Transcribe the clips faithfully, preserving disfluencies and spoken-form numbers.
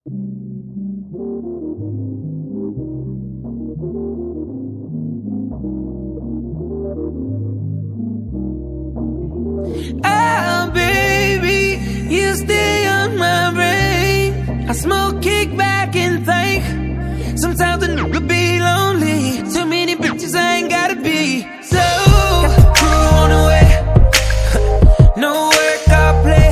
Ah, baby, you stay on my brain. I smoke, kick back and think. Sometimes I never be lonely. Too many bitches I ain't gotta be. So, got the crew on the way. No work, I play.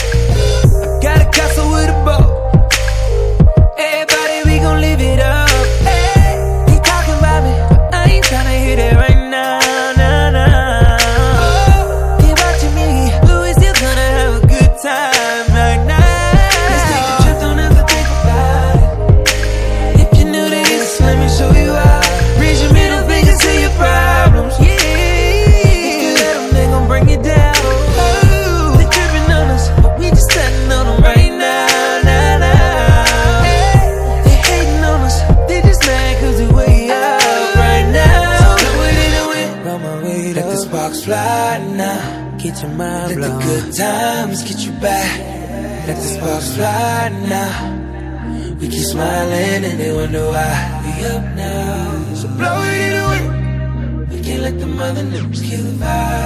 I got a castle with a boat. Everybody, we gon' live it up. Hey, he talking about me, but I ain't tryna hear that right now. Nah, nah. Oh, he watching me, but we still gonna have a good time right now. Let's take a trip, don't ever think about it. If you're new to this, let me show you how. Raise your middle finger to your problems. Yeah, if you let them, they gon' bring you down. Oh, they tripping on us, but we just standing on them right now. Nah, nah. They hating on us, they just mad cause we way up right now. So blow it in the wind, roll my way. Let the sparks fly now. Get your mind blown. Let the good times get you back. Let the sparks fly now. We keep smiling and they wonder why we up now. So blow it in the wind. We can't let the mother niggas kill the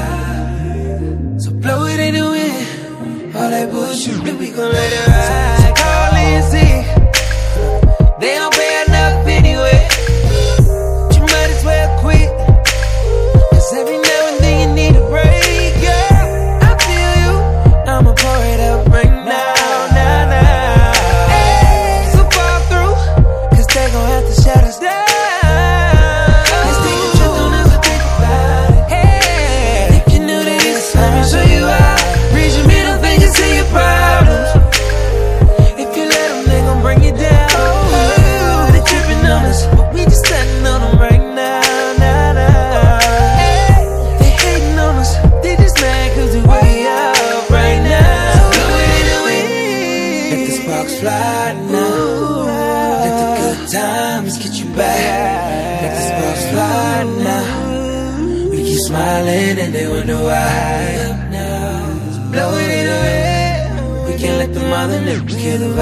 vibe. So blow it in the wind. All that bullshit, we gon' let it ride. Call and see. They don't pay enough anyway. But you might as well quit. Cause every now and then you need a break, girl. I feel you. I'ma pour it up right now, now, now. Hey, so far through, cause they gon' have to shut us down. Let's take a trip, don't ever think about it. Hey, if you're new to this, let me show you how. Raise your middle finger to your problems. If you let them, they gon' bring you down. Oh, they tripping on us, but we just standing on them right now, now, now. Hey, they hating on us, they just mad cause we way up right now. So blow it in the wind. Let the sparks fly now. Let the good times get you back. Let the sparks fly now. We keep smiling and they wonder why we up now. So blow it in the wind. We can't let the mother niggas kill the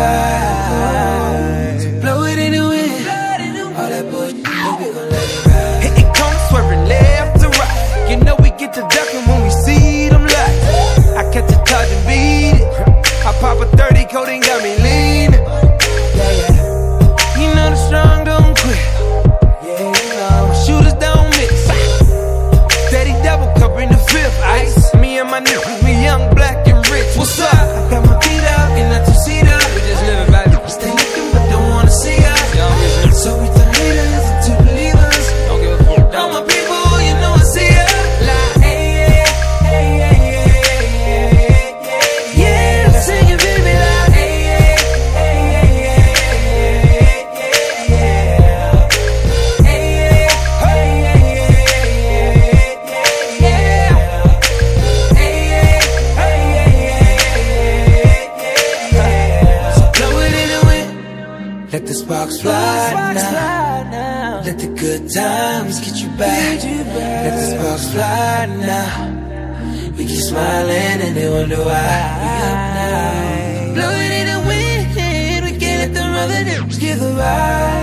vibe. So blow it in the wind. All that bullshit, we gon' let it ride. Hitting corners, swerving left to right. You know we get to ducking when we see them lights. I catch a touch and beat it. I pop a thirty, codeine got me leaning. Yeah, yeah. You know the strong don't quit. Yeah, you know shooters don't miss. Steady double cup in the fifth ice. Me and my niggas, we young, black and rich. What's up? I got my feet up and not two seater. We just living by the stay looking but don't wanna see us. So we turn haters into believers. Don't give a fuck. All my people, you know I see ya. Like, hey, hey, hey, hey, hey, hey, yeah. Let's sing it, baby, like, hey, hey, hey, hey, hey, yeah. Hey, hey, hey, hey, yeah. Hey, hey, hey, yeah. So blow it in the wind. Let the sparks fly now. Let the good times get you back. Let the sparks fly now. We keep smiling and they wonder why we up now. Blow it in the wind. We can't let the mother niggas get the ride.